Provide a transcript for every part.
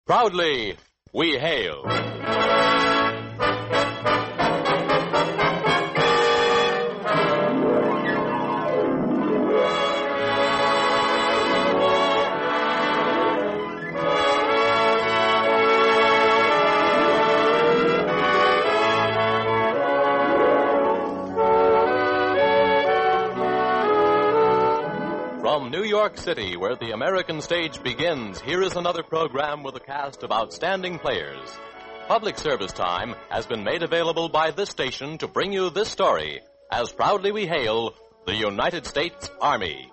Proudly, we hail. From New York City, where the American stage begins, here is another program with a cast of outstanding players. Public service time has been made available by this station to bring you this story, as proudly we hail the United States Army.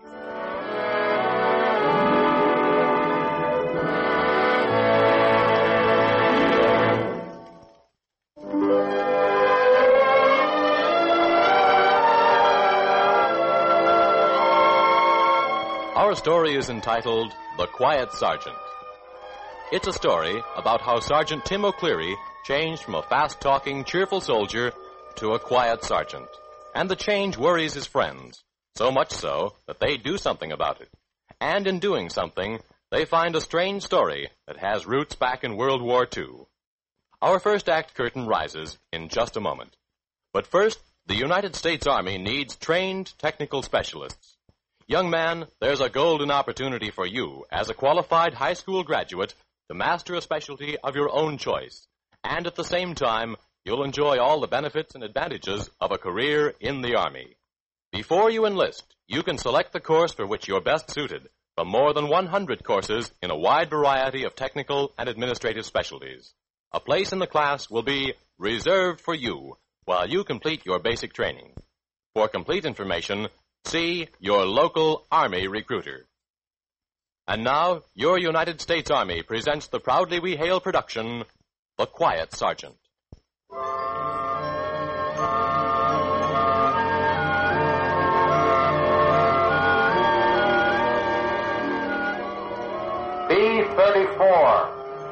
Our story is entitled The Quiet Sergeant. It's a story about how Sergeant Tim O'Cleary changed from a fast-talking, cheerful soldier to a quiet sergeant. And the change worries his friends, so much so that they do something about it. And in doing something, they find a strange story that has roots back in World War II. Our first act curtain rises in just a moment. But first, the United States Army needs trained technical specialists. Young man, there's a golden opportunity for you as a qualified high school graduate to master a specialty of your own choice. And at the same time, you'll enjoy all the benefits and advantages of a career in the Army. Before you enlist, you can select the course for which you're best suited from more than 100 courses in a wide variety of technical and administrative specialties. A place in the class will be reserved for you while you complete your basic training. For complete information, see your local Army recruiter. And now, your United States Army presents the Proudly We Hail production, The Quiet Sergeant. B-34.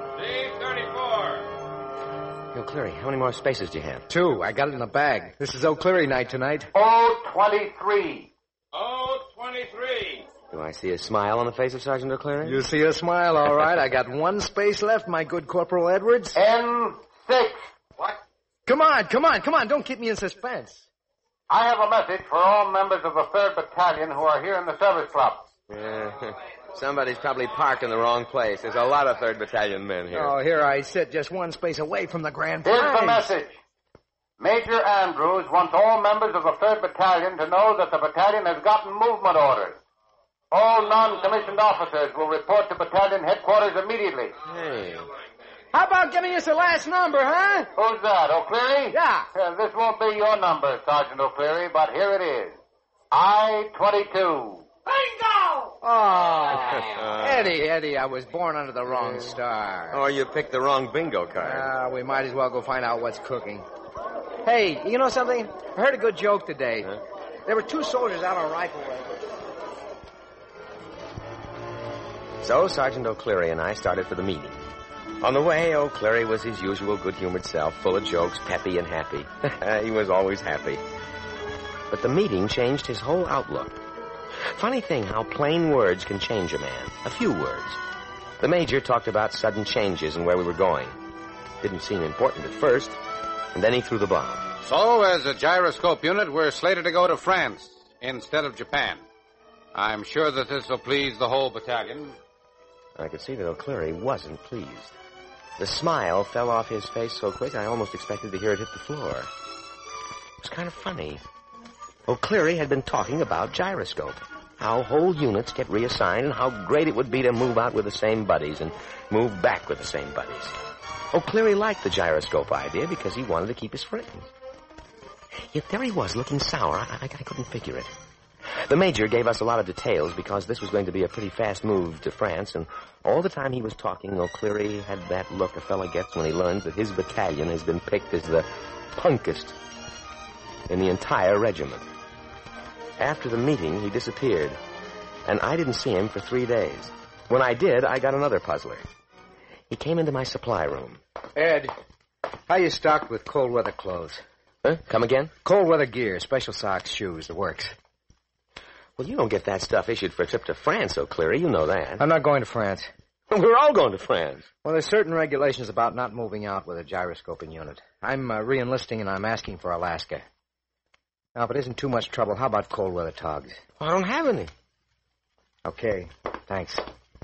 O'Cleary, how many more spaces do you have? 2. I got it in the bag. This is O'Cleary night tonight. O-23. O-23. Do I see a smile on the face of Sergeant O'Cleary? You see a smile, all right. I got 1 space left, my good Corporal Edwards. N-6. What? Come on. Don't keep me in suspense. I have a message for all members of the 3rd Battalion who are here in the service club. Yeah. Somebody's probably parked in the wrong place. There's a lot of 3rd Battalion men here. Oh, here I sit, just 1 space away from the grand Here's prize. the message. Major Andrews wants all members of the 3rd Battalion to know that the battalion has gotten movement orders. All non-commissioned officers will report to battalion headquarters immediately. Hey. How about giving us the last number, huh? Who's that, O'Cleary? Yeah. This won't be your number, Sergeant O'Cleary, but here it is. I-22. Bingo! Oh, Eddie, I was born under the wrong star. Oh, you picked the wrong bingo card. We might as well go find out what's cooking. Hey, you know something? I heard a good joke today. Huh? There were 2 soldiers out on rifle range. So Sergeant O'Cleary and I started for the meeting. On the way, O'Cleary was his usual good-humored self, full of jokes, peppy and happy. He was always happy. But the meeting changed his whole outlook. Funny thing how plain words can change a man. A few words. The major talked about sudden changes and where we were going. Didn't seem important at first, and then he threw the bomb. So, as a gyroscope unit, we're slated to go to France instead of Japan. I'm sure that this will please the whole battalion. I could see that O'Cleary wasn't pleased. The smile fell off his face so quick I almost expected to hear it hit the floor. It was kind of funny. O'Cleary had been talking about gyroscope, how whole units get reassigned and how great it would be to move out with the same buddies and move back with the same buddies. O'Cleary liked the gyroscope idea because he wanted to keep his friends. Yet there he was looking sour. I couldn't figure it. The major gave us a lot of details because this was going to be a pretty fast move to France, and all the time he was talking, O'Cleary had that look a fella gets when he learns that his battalion has been picked as the punkest in the entire regiment. After the meeting, he disappeared, and I didn't see him for 3 days. When I did, I got another puzzler. He came into my supply room. Ed, how you stocked with cold weather clothes? Huh? Come again? Cold weather gear, special socks, shoes, the works. Well, you don't get that stuff issued for a trip to France, O'Cleary. You know that. I'm not going to France. We're all going to France. Well, there's certain regulations about not moving out with a gyroscoping unit. I'm re-enlisting, and I'm asking for Alaska. Now, if it isn't too much trouble, how about cold weather togs? I don't have any. Okay, thanks.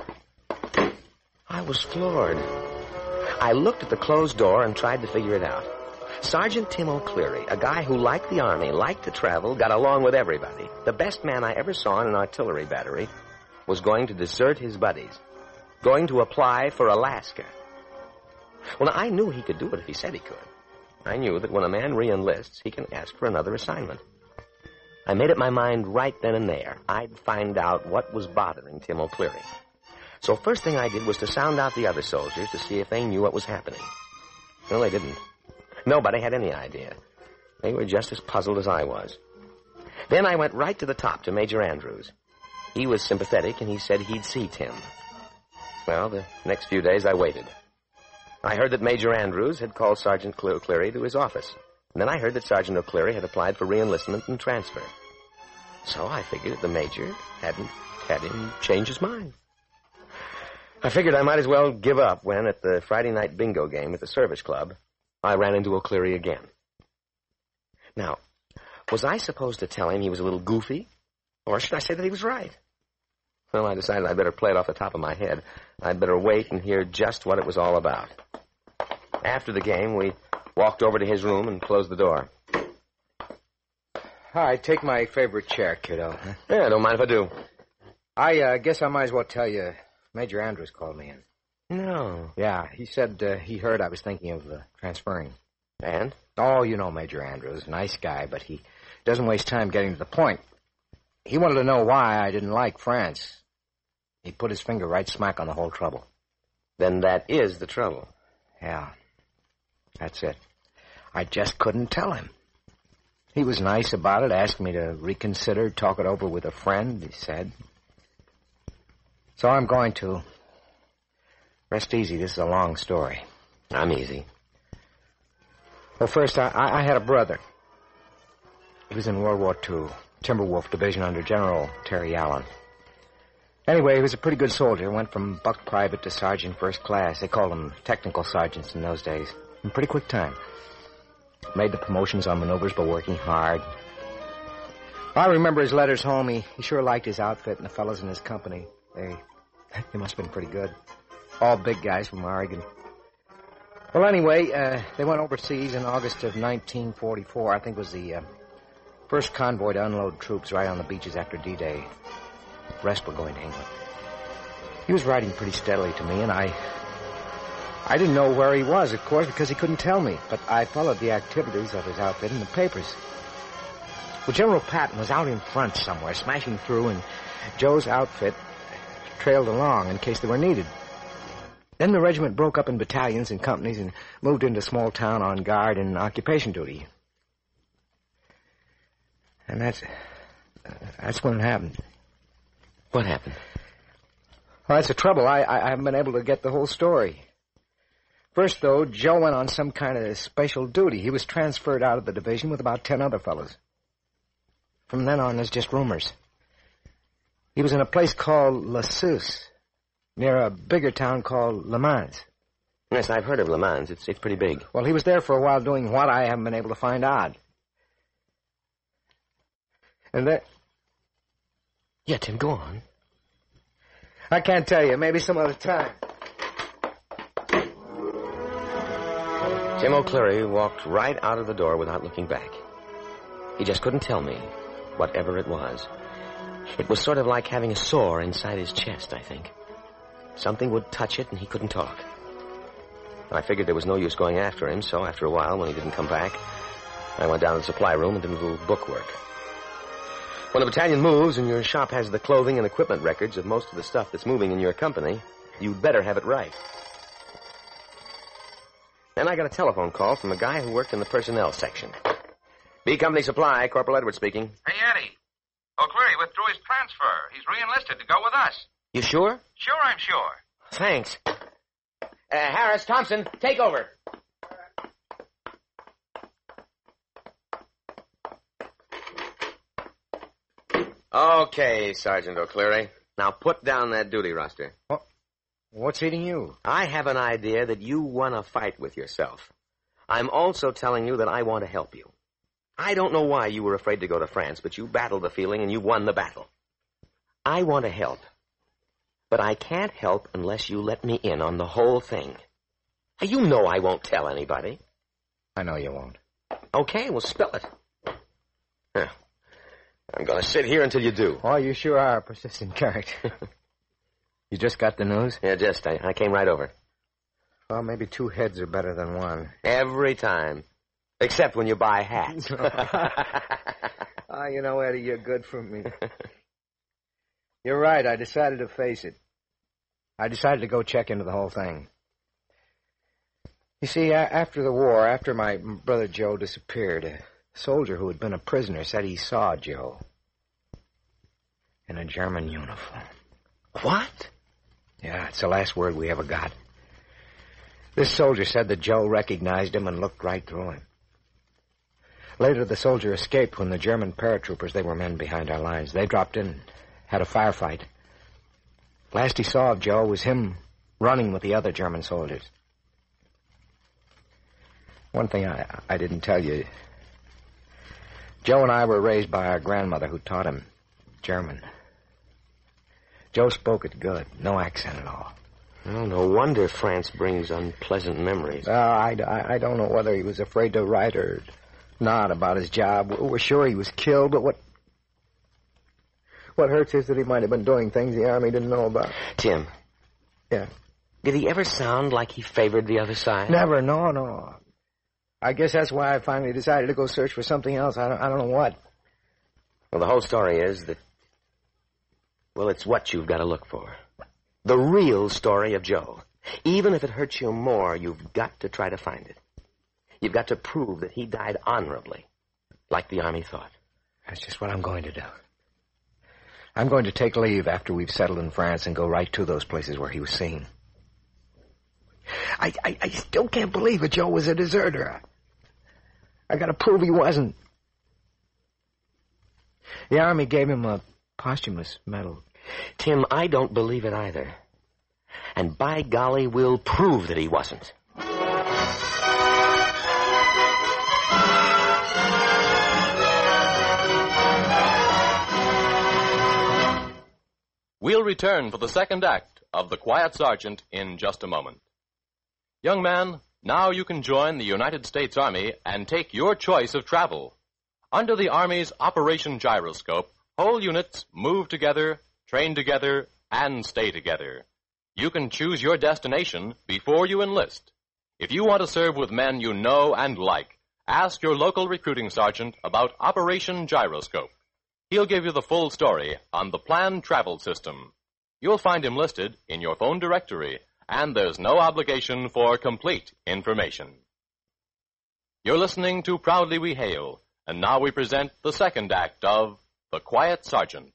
I was floored. I looked at the closed door and tried to figure it out. Sergeant Tim O'Cleary, a guy who liked the Army, liked to travel, got along with everybody, the best man I ever saw in an artillery battery, was going to desert his buddies, going to apply for Alaska. Well, I knew he could do it if he said he could. I knew that when a man re-enlists, he can ask for another assignment. I made up my mind right then and there. I'd find out what was bothering Tim O'Cleary. So first thing I did was to sound out the other soldiers to see if they knew what was happening. Well, they didn't. Nobody had any idea. They were just as puzzled as I was. Then I went right to the top, to Major Andrews. He was sympathetic, and he said he'd see Tim. Well, the next few days I waited. I heard that Major Andrews had called Sergeant O'Cleary to his office. And then I heard that Sergeant O'Cleary had applied for re-enlistment and transfer. So I figured that the Major hadn't had him change his mind. I figured I might as well give up when, at the Friday night bingo game at the service club, I ran into O'Cleary again. Now, was I supposed to tell him he was a little goofy? Or should I say that he was right? Well, I decided I'd better play it off the top of my head. I'd better wait and hear just what it was all about. After the game, we walked over to his room and closed the door. All right, take my favorite chair, kiddo. Yeah, don't mind if I do. I guess I might as well tell you, Major Andrews called me in. No. Yeah, he said he heard I was thinking of transferring. And? Oh, you know Major Andrews, nice guy, but he doesn't waste time getting to the point. He wanted to know why I didn't like France. He put his finger right smack on the whole trouble. Then that is the trouble. Yeah, that's it. I just couldn't tell him. He was nice about it, asked me to reconsider, talk it over with a friend, he said. So I'm going to. Rest easy, this is a long story. I'm easy. Well, first, I had a brother. He was in World War II, Timberwolf Division under General Terry Allen. Anyway, he was a pretty good soldier. Went from buck private to sergeant first class. They called them technical sergeants in those days. In pretty quick time. Made the promotions on maneuvers by working hard. I remember his letters home. He sure liked his outfit and the fellows in his company. They must have been pretty good. All big guys from Oregon. Well, anyway, they went overseas in August of 1944. I think it was the first convoy to unload troops right on the beaches after D-Day. The rest were going to England. He was writing pretty steadily to me, and I didn't know where he was, of course, because he couldn't tell me. But I followed the activities of his outfit in the papers. Well, General Patton was out in front somewhere, smashing through, and Joe's outfit trailed along in case they were needed. Then the regiment broke up in battalions and companies and moved into a small town on guard and occupation duty. And that's when it happened. What happened? Well, that's the trouble. I haven't been able to get the whole story. First, though, Joe went on some kind of special duty. He was transferred out of the division with about 10 other fellows. From then on, there's just rumors. He was in a place called La Suze, near a bigger town called Le Mans. Yes, I've heard of Le Mans. It's pretty big. Well, he was there for a while doing what I haven't been able to find out. And that... Yeah, Tim, go on. I can't tell you. Maybe some other time. Tim O'Cleary walked right out of the door without looking back. He just couldn't tell me, whatever it was. It was sort of like having a sore inside his chest, I think. Something would touch it and he couldn't talk. I figured there was no use going after him, so after a while, when he didn't come back, I went down to the supply room and did a little book work. When a battalion moves and your shop has the clothing and equipment records of most of the stuff that's moving in your company, you'd better have it right. Then I got a telephone call from a guy who worked in the personnel section. B Company Supply, Corporal Edwards speaking. Hey, Eddie. O'Cleary withdrew his transfer. He's re-enlisted to go with us. You sure? Sure, I'm sure. Thanks. Harris, Thompson, take over. Okay, Sergeant O'Cleary. Now put down that duty roster. What's eating you? I have an idea that you want to fight with yourself. I'm also telling you that I want to help you. I don't know why you were afraid to go to France, but you battled the feeling and you won the battle. I want to help. But I can't help unless you let me in on the whole thing. You know I won't tell anybody. I know you won't. Okay, well, spill it. Huh. I'm going to sit here until you do. Oh, you sure are a persistent character. You just got the news? Yeah, I came right over. Well, maybe 2 heads are better than 1. Every time. Except when you buy hats. Oh, you know, Eddie, you're good for me. You're right. I decided to face it. I decided to go check into the whole thing. You see, after the war, after my brother Joe disappeared, a soldier who had been a prisoner said he saw Joe in a German uniform. What? Yeah, it's the last word we ever got. This soldier said that Joe recognized him and looked right through him. Later, the soldier escaped when the German paratroopers, they were men behind our lines, they dropped in, had a firefight. Last he saw of Joe was him running with the other German soldiers. One thing I didn't tell you. Joe and I were raised by our grandmother who taught him German. Joe spoke it good, no accent at all. Oh, no wonder France brings unpleasant memories. I don't know whether he was afraid to write or not about his job. We're sure he was killed, but what hurts is that he might have been doing things the Army didn't know about. Tim. Yeah? Did he ever sound like he favored the other side? Never, no. I guess that's why I finally decided to go search for something else. I don't know what. Well, the whole story is that, well, it's what you've got to look for. The real story of Joe. Even if it hurts you more, you've got to try to find it. You've got to prove that he died honorably, like the Army thought. That's just what I'm going to do. I'm going to take leave after we've settled in France and go right to those places where he was seen. I still can't believe that Joe was a deserter. I got to prove he wasn't. The Army gave him a posthumous medal. Tim, I don't believe it either. And by golly, we'll prove that he wasn't. We'll return for the second act of The Quiet Sergeant in just a moment. Young man, now you can join the United States Army and take your choice of travel. Under the Army's Operation Gyroscope, whole units move together, train together, and stay together. You can choose your destination before you enlist. If you want to serve with men you know and like, ask your local recruiting sergeant about Operation Gyroscope. He'll give you the full story on the planned travel system. You'll find him listed in your phone directory, and there's no obligation for complete information. You're listening to Proudly We Hail, and now we present the second act of The Quiet Sergeant.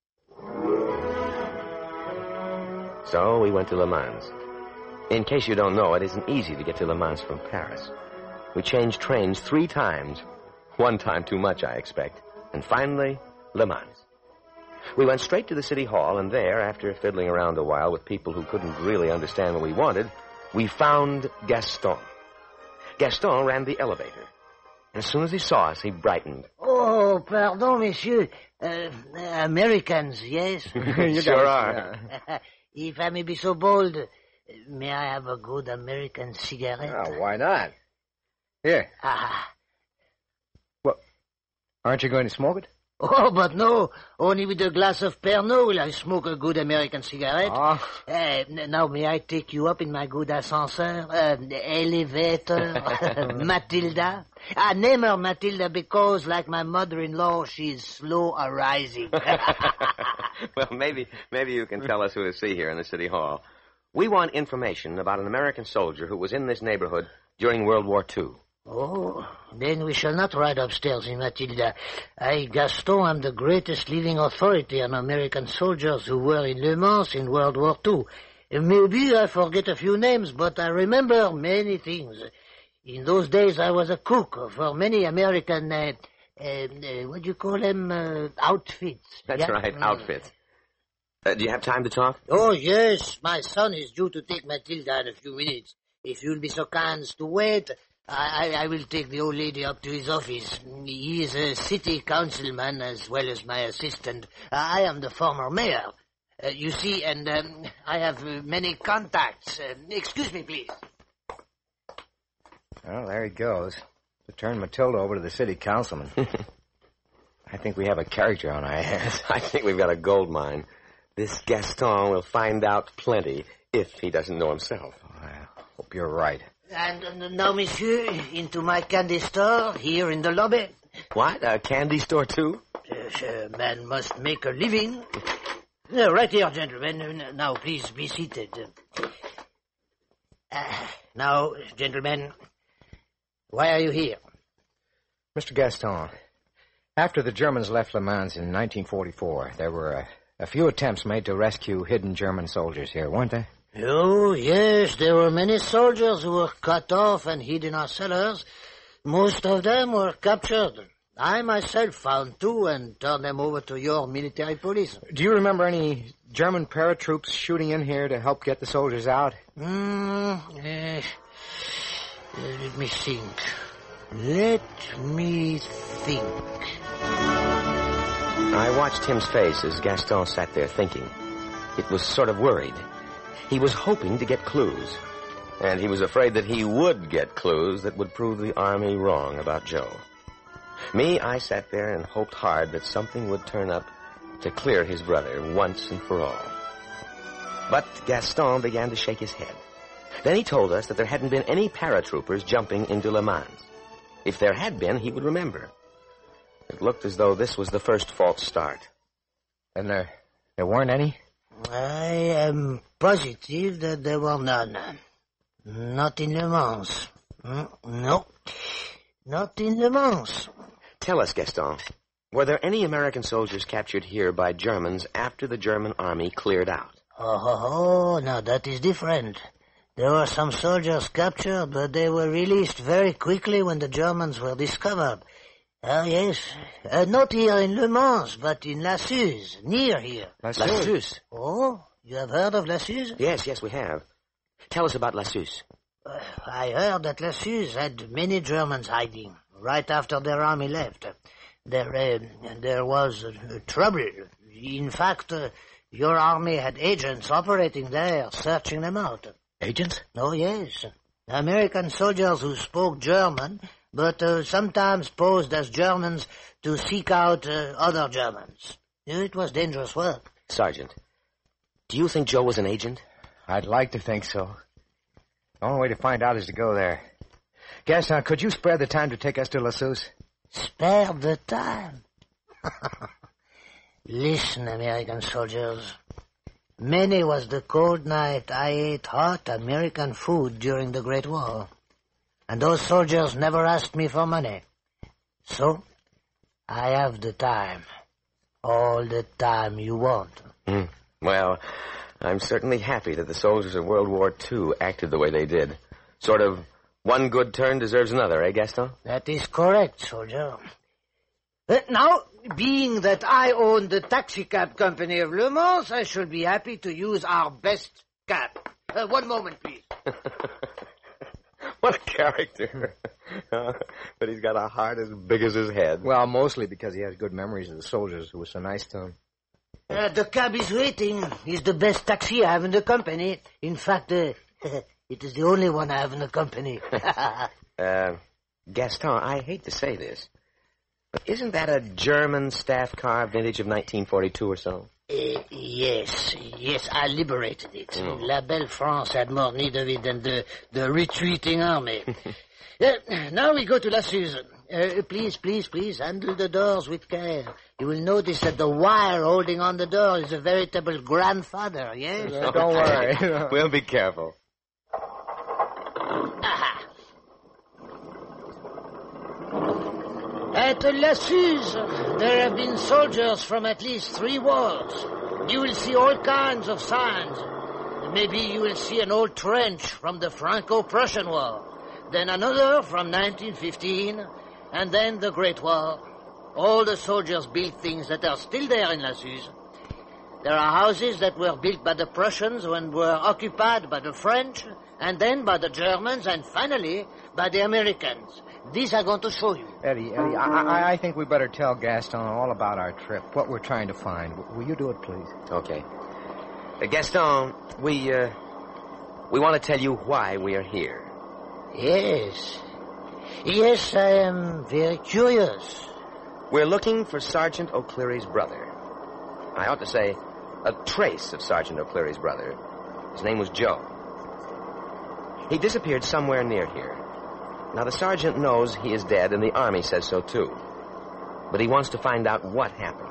So we went to Le Mans. In case you don't know, it isn't easy to get to Le Mans from Paris. We changed trains 3 times. 1 time too much, I expect. And finally, Le Mans. We went straight to the city hall, and there, after fiddling around a while with people who couldn't really understand what we wanted, we found Gaston. Gaston ran the elevator. And as soon as he saw us, he brightened. Oh, pardon, monsieur. Americans, yes? You sure are. If I may be so bold, may I have a good American cigarette? Oh, why not? Here. Well, aren't you going to smoke it? Oh, but no. Only with a glass of Pernod will I smoke a good American cigarette. Oh. Now, may I take you up in my good ascenseur? Elevator? Matilda? I name her Matilda because, like my mother-in-law, she's slow arising. Well, maybe you can tell us who to see here in the city hall. We want information about an American soldier who was in this neighborhood during World War II. Oh, then we shall not ride upstairs in Matilda. I, Gaston, am the greatest living authority on American soldiers who were in Le Mans in World War II. Maybe I forget a few names, but I remember many things. In those days, I was a cook for many American, what do you call them, outfits. That's right, outfits. Do you have time to talk? Oh, yes. My son is due to take Matilda in a few minutes. If you'll be so kind as to wait, I will take the old lady up to his office. He is a city councilman as well as my assistant. I am the former mayor. You see, and I have many contacts. Excuse me, please. Well, there he goes. To turn Matilda over to the city councilman. I think we have a character on our hands. I think we've got a gold mine. This Gaston will find out plenty if he doesn't know himself. I hope you're right. And now, monsieur, into my candy store here in the lobby. What? A candy store, too? Man must make a living. Right here, gentlemen. Now, please be seated. Now, gentlemen, why are you here? Mr. Gaston, after the Germans left Le Mans in 1944, there were a few attempts made to rescue hidden German soldiers here, weren't there? Oh, yes, there were many soldiers who were cut off and hid in our cellars. Most of them were captured. I myself found two and turned them over to your military police. Do you remember any German paratroops shooting in here to help get the soldiers out? Let me think. I watched Tim's face as Gaston sat there thinking. It was sort of worried. He was hoping to get clues, and he was afraid that he would get clues that would prove the Army wrong about Joe. Me, I sat there and hoped hard that something would turn up to clear his brother once and for all. But Gaston began to shake his head. Then he told us that there hadn't been any paratroopers jumping into Le Mans. If there had been, he would remember. It looked as though this was the first false start. And there weren't any? I am positive that there were none. Not in Le Mans. No, not in Le Mans. Tell us, Gaston, were there any American soldiers captured here by Germans after the German army cleared out? Oh, now that is different. There were some soldiers captured, but they were released very quickly when the Germans were discovered. Yes. Not here in Le Mans, but in La Suze, near here. La Suze? Oh, you have heard of La Suze? Yes, we have. Tell us about La Suze. I heard that La Suze had many Germans hiding right after their army left. There was trouble. In fact, your army had agents operating there, searching them out. Agents? Oh, yes. American soldiers who spoke German, but sometimes posed as Germans to seek out other Germans. It was dangerous work. Sergeant, do you think Joe was an agent? I'd like to think so. The only way to find out is to go there. Gaston, could you spare the time to take us to La Suze? Spare the time? Listen, American soldiers. Many was the cold night I ate hot American food during the Great War. And those soldiers never asked me for money. So, I have the time. All the time you want. Well, I'm certainly happy that the soldiers of World War II acted the way they did. Sort of one good turn deserves another, eh, Gaston? That is correct, soldier. Now, being that I own the taxicab company of Le Mans, I shall be happy to use our best cab. One moment, please. What a character. But he's got a heart as big as his head. Well, mostly because he has good memories of the soldiers who were so nice to him. The cab is waiting. It's the best taxi I have in the company. In fact, it is the only one I have in the company. Gaston, I hate to say this, but isn't that a German staff car vintage of 1942 or so? Yes, I liberated it. La Belle France had more need of it than the retreating army. Now we go to La Suze. Please, handle the doors with care. You will notice that the wire holding on the door is a veritable grandfather, yes? Don't worry. We'll be careful. Aha. At La Suze, there have been soldiers from at least 3 wars. You will see all kinds of signs. Maybe you will see an old trench from the Franco-Prussian War, then another from 1915, and then the Great War. All the soldiers built things that are still there in La Suze. There are houses that were built by the Prussians and were occupied by the French, and then by the Germans, and finally by the Americans. These I'm going to show you. Eddie, I think we better tell Gaston all about our trip, what we're trying to find. Will you do it, please? Okay. Gaston, we want to tell you why we are here. Yes. Yes, I am very curious. We're looking for Sergeant O'Cleary's brother. I ought to say, a trace of Sergeant O'Cleary's brother. His name was Joe. He disappeared somewhere near here. Now, the sergeant knows he is dead, and the Army says so, too. But he wants to find out what happened.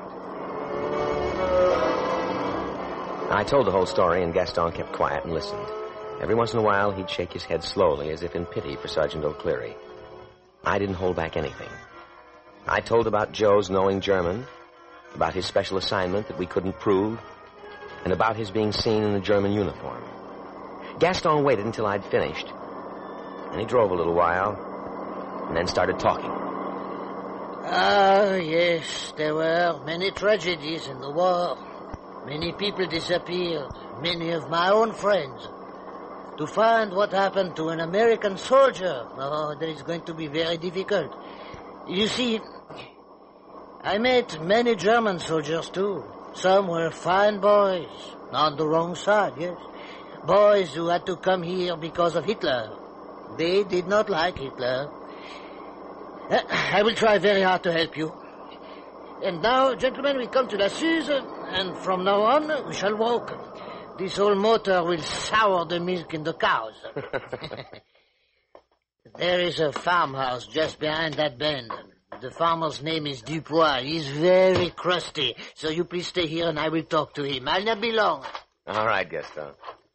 I told the whole story, and Gaston kept quiet and listened. Every once in a while, he'd shake his head slowly, as if in pity for Sergeant O'Cleary. I didn't hold back anything. I told about Joe's knowing German, about his special assignment that we couldn't prove, and about his being seen in a German uniform. Gaston waited until I'd finished, and he drove a little while, and then started talking. Ah, yes, there were many tragedies in the war. Many people disappeared, many of my own friends. To find what happened to an American soldier, that is going to be very difficult. You see, I met many German soldiers, too. Some were fine boys, on the wrong side, yes. Boys who had to come here because of Hitler. They did not like Hitler. I will try very hard to help you. And now, gentlemen, we come to La Suze, and from now on, we shall walk. This old motor will sour the milk in the cows. There is a farmhouse just behind that bend. The farmer's name is Dupois. He's very crusty, so you please stay here and I will talk to him. I'll not be long. All right, Gaston.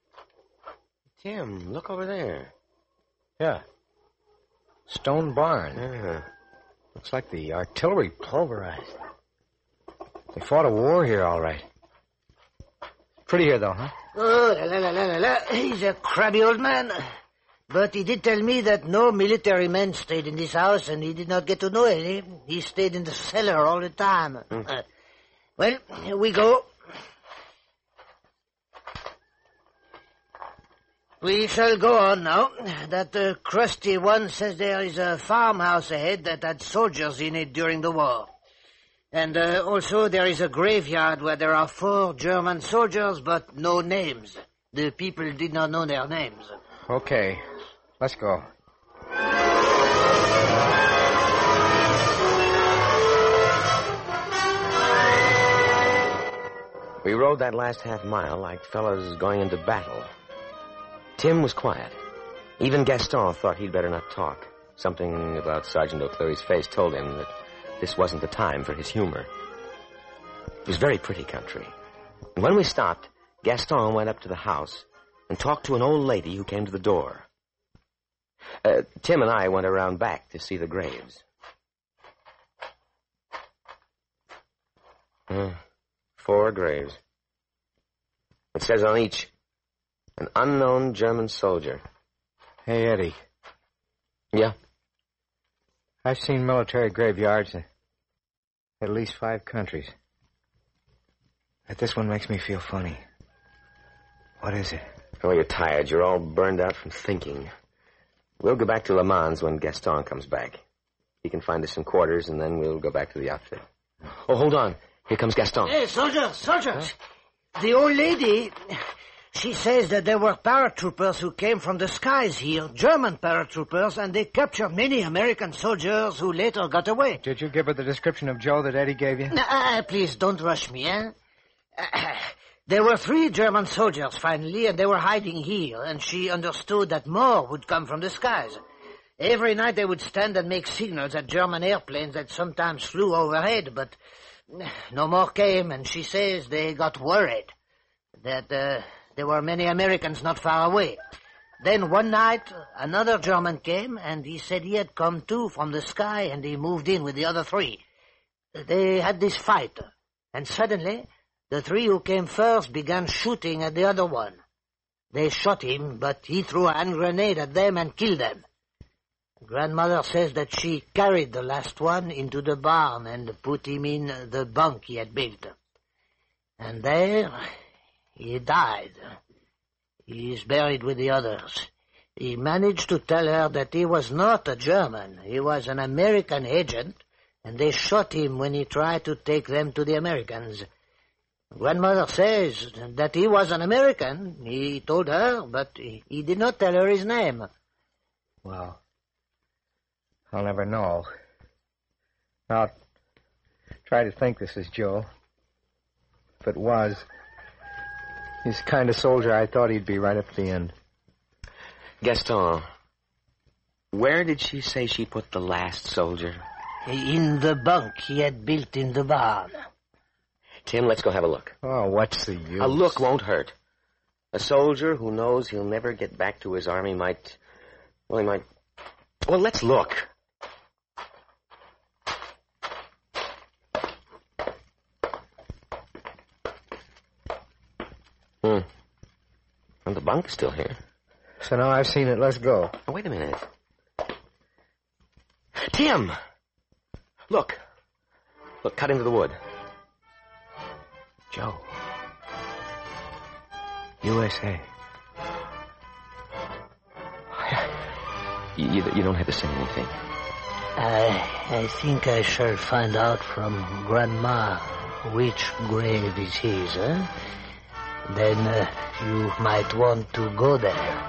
Tim, look over there. Yeah. Stone barn. Yeah. Looks like the artillery pulverized. They fought a war here, all right. Pretty here, though, huh? Oh, la. He's a crabby old man. But he did tell me that no military men stayed in this house, and he did not get to know any. He stayed in the cellar all the time. Well, here we go. We shall go on now. That crusty one says there is a farmhouse ahead that had soldiers in it during the war. And also there is a graveyard where there are 4 German soldiers, but no names. The people did not know their names. Okay, let's go. We rode that last half mile like fellows going into battle. Tim was quiet. Even Gaston thought he'd better not talk. Something about Sergeant O'Cleary's face told him that this wasn't the time for his humor. It was very pretty country. And when we stopped, Gaston went up to the house and talked to an old lady who came to the door. Tim and I went around back to see the graves. 4 graves. It says on each, an unknown German soldier. Hey, Eddie. Yeah? I've seen military graveyards in at least 5 countries. But this one makes me feel funny. What is it? Oh, you're tired. You're all burned out from thinking. We'll go back to Le Mans when Gaston comes back. He can find us some quarters, and then we'll go back to the outfit. Oh, hold on. Here comes Gaston. Hey, soldiers! Huh? The old lady, she says that there were paratroopers who came from the skies here, German paratroopers, and they captured many American soldiers who later got away. Did you give her the description of Joe that Eddie gave you? Please, don't rush me, eh? There were 3 German soldiers, finally, and they were hiding here, and she understood that more would come from the skies. Every night they would stand and make signals at German airplanes that sometimes flew overhead, but no more came, and she says they got worried that there were many Americans not far away. Then one night, another German came, and he said he had come too from the sky, and he moved in with the other 3. They had this fight, and suddenly the 3 who came first began shooting at the other one. They shot him, but he threw a hand grenade at them and killed them. Grandmother says that she carried the last one into the barn and put him in the bunk he had built. And there he died. He is buried with the others. He managed to tell her that he was not a German. He was an American agent, and they shot him when he tried to take them to the Americans. Grandmother says that he was an American. He told her, but he did not tell her his name. Well, I'll never know. I'll try to think this is Joe. If it was, he's the kind of soldier I thought he'd be right up to the end. Gaston, where did she say she put the last soldier? In the bunk he had built in the barn. Tim, let's go have a look. Oh, what's the use? A look won't hurt. A soldier who knows he'll never get back to his army might... Well, let's look. Well, the bunk is still here. So now I've seen it. Let's go. Oh, wait a minute. Tim! Look, cut into the wood. Joe. USA. You don't have to say anything. I think I shall find out from Grandma which grave is his, eh? Then you might want to go there.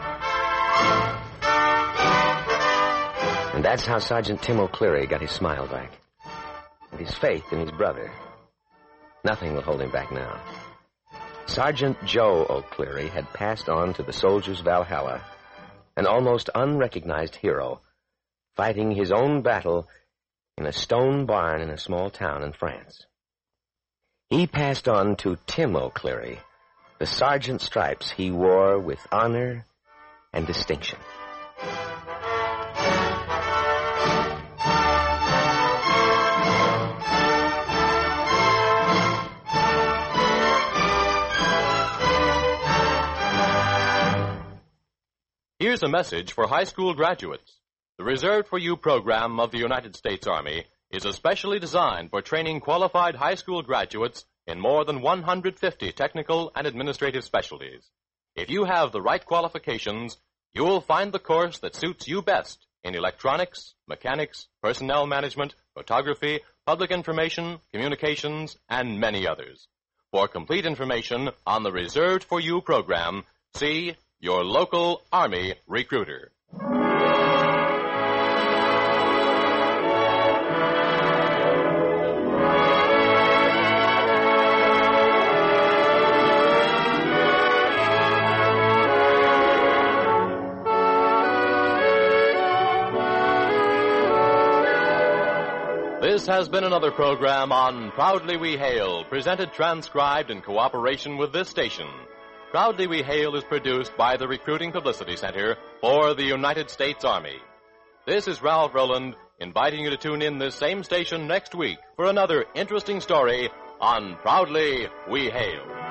And that's how Sergeant Tim O'Cleary got his smile back. And his faith in his brother. Nothing will hold him back now. Sergeant Joe O'Cleary had passed on to the soldier's Valhalla, an almost unrecognized hero, fighting his own battle in a stone barn in a small town in France. He passed on to Tim O'Cleary, the sergeant's stripes he wore with honor and distinction. Here's a message for high school graduates. The Reserved for You program of the United States Army is especially designed for training qualified high school graduates in more than 150 technical and administrative specialties. If you have the right qualifications, you will find the course that suits you best in electronics, mechanics, personnel management, photography, public information, communications, and many others. For complete information on the Reserved for You program, see your local Army recruiter. This has been another program on Proudly We Hail, presented transcribed in cooperation with this station. Proudly We Hail is produced by the Recruiting Publicity Center for the United States Army. This is Ralph Roland inviting you to tune in this same station next week for another interesting story on Proudly We Hail.